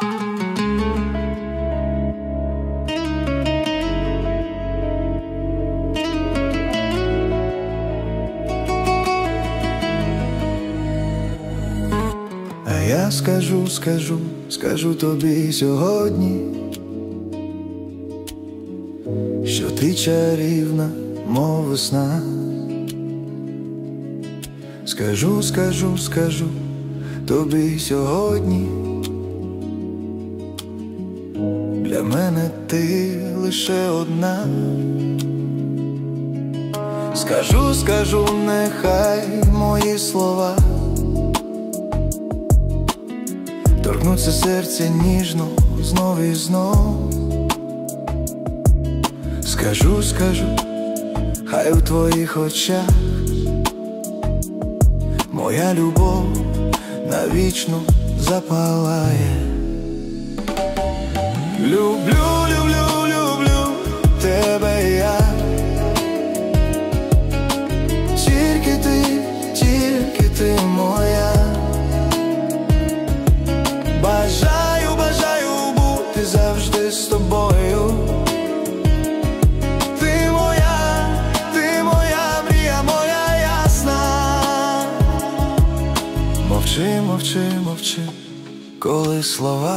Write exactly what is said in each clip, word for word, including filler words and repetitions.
А я скажу, скажу, скажу тобі сьогодні, що ти чарівна, мов весна. Скажу, скажу, скажу тобі сьогодні, для мене ти лише одна. Скажу, скажу, нехай мої слова торкнуться серця ніжно знов і знов. Скажу, скажу, хай у твоїх очах моя любов навічно запалає. Люблю, люблю, люблю тебе я, тільки ти, тільки ти моя. Бажаю, бажаю бути завжди з тобою. Ти моя, ти моя мрія, моя ясна. Мовчи, мовчи, мовчи, коли слова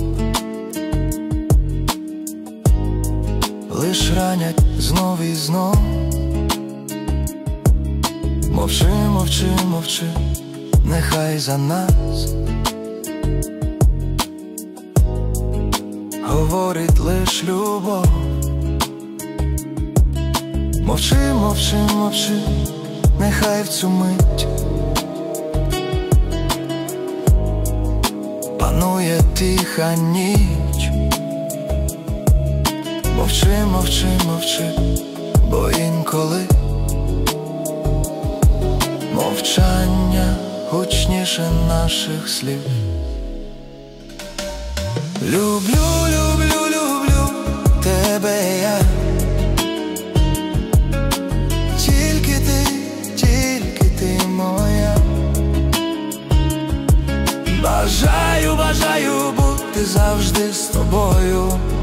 лиш ранять знов і знов. Мовчи, мовчи, мовчи, нехай за нас говорить лиш любов. Мовчи, мовчи, мовчи, нехай в цю мить панує тиха ніч. Мовчи, мовчи, мовчи, бо інколи мовчання гучніше наших слів. Люблю, люблю, люблю тебе я, тільки ти, тільки ти моя. Бажаю, бажаю бути завжди з тобою.